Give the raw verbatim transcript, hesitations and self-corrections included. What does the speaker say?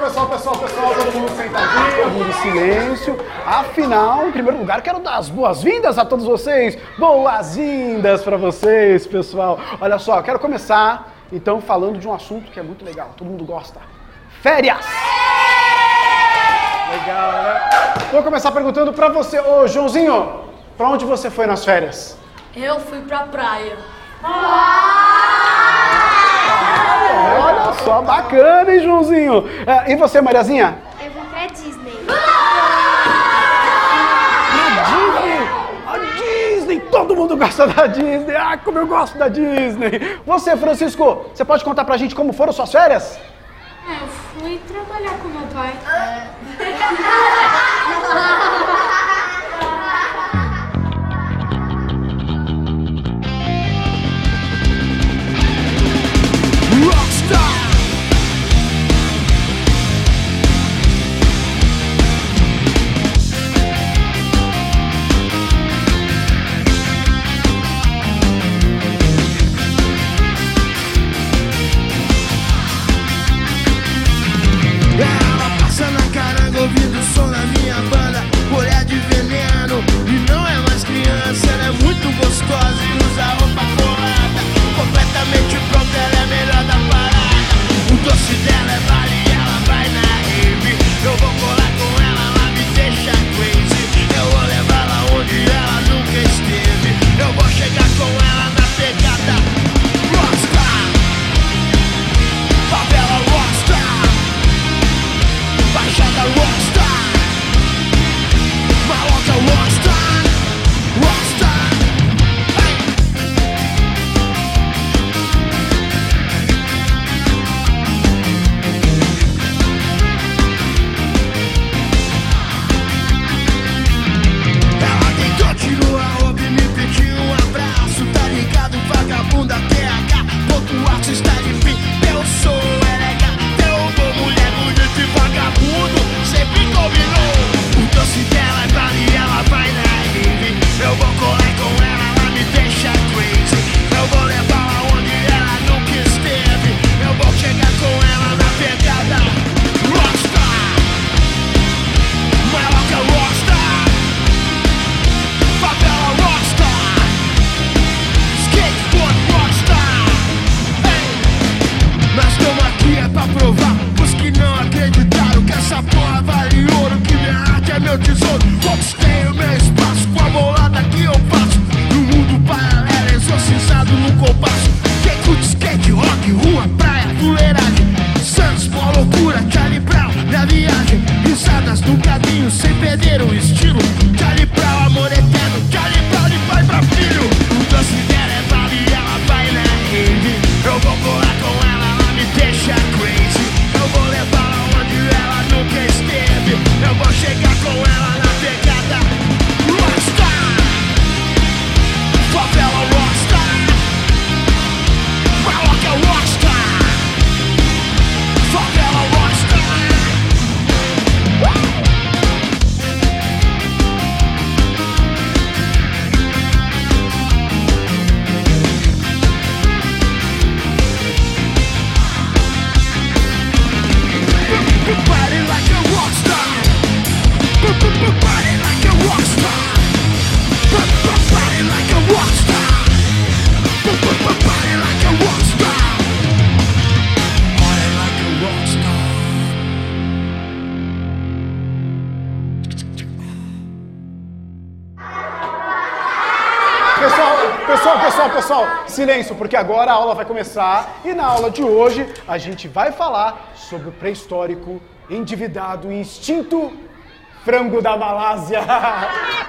pessoal, pessoal, pessoal, todo mundo sentadinho, todo mundo em silêncio. Afinal, em primeiro lugar, quero dar as boas-vindas a todos vocês. Boas-vindas para vocês, pessoal. Olha só, quero começar, então, falando de um assunto que é muito legal, todo mundo gosta. Férias! Legal, né? Vou começar perguntando para você. Ô, Joãozinho, para onde você foi nas férias? Eu fui pra praia. Olha só, bacana, hein, Joãozinho? É, e você, Mariazinha? Eu fui pra Disney. A Disney! A Disney! Todo mundo gosta da Disney! Ah, como eu gosto da Disney! Você, Francisco, você pode contar pra gente como foram suas férias? É, eu fui trabalhar com meu pai. Ouvindo o som da minha banda, olhar de veneno. E não é mais criança, ela é muito gostosa e usa roupa colada. Completamente pronta, ela é a melhor da parada. O doce dela é vale e ela vai na rave. Eu vou colar com ela, ela me deixa crazy. Eu vou levar lá onde ela nunca esteve. Eu vou chegar com ela na pegada Rockstar, favela Rockstar, Baixada Rockstar, Maloca Rockstar, Rockstar, hey. Ela tentou tirou a roupa e me pediu um abraço. Tá ligado, vagabunda, T H, ponto artes está de fim. Eu sou elegante, eu vou mulher bonita e vagabundo, sempre combinou. O doce dela é vale e ela vai na rave. Eu vou colar com ela, ela me deixa crazy. Eu vou levar lá onde ela nunca esteve. Eu vou chegar com ela na pegada Rockstar, Maloca Rockstar, favela Rockstar, skateboard Rockstar, hey. Nós estamos aqui é pra provar os que não acreditaram que essa porra vale ouro, que minha arte é meu tesouro. Conquistei o meu espaço com a bolada que eu faço. No mundo paralelo, exorcizado no compasso. Quem curte skate, rock, rua, praia, fuleiragem. Santos, boa loucura, Charlie Brown, na viagem. Risadas no caminho, sem perder o estilo. Charlie Brown, amor eterno, Charlie Brown de pai pra filho. O doce dela é vale e ela vai na rave. Eu vou colar com ela, ela me deixa crazy. Eu vou levar lá onde ela nunca esteve. Eu vou chegar com ela na pegada Rockstar, favela Rockstar, Maloca Rockstar, favela Rockstar. Party like a rockstar. Party like a rockstar. Party like a rockstar. Party like a rockstar. Party like a rockstar. Pessoal, pessoal, pessoal, pessoal, silêncio, porque agora a aula vai começar e na aula de hoje a gente vai falar sobre o pré-histórico, endividado e extinto frango da Malásia.